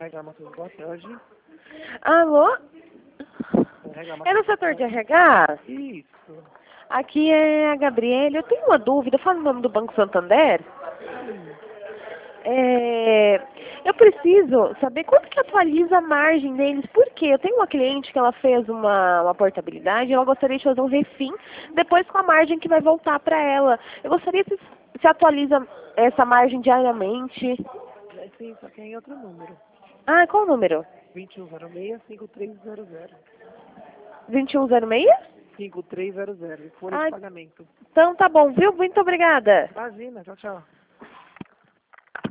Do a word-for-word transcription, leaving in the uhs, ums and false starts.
Reclamações, boa tarde. Alô? É no setor de R H? Isso. Aqui é a Gabriela. Eu tenho uma dúvida. Fala o nome do Banco Santander. É, eu preciso saber quanto que atualiza a margem deles. Por quê? Eu tenho uma cliente que ela fez uma, uma portabilidade e ela gostaria de fazer um refim depois com a margem que vai voltar para ela. Eu gostaria se, se atualiza essa margem diariamente. É sim, só que é em outro número. Ah, qual o número? vinte e um zero seis, cinco três zero zero. vinte e um zero seis? cinco três zero zero. Folha Ah, de pagamento. então tá bom, viu? Muito obrigada. Imagina, tchau, tchau.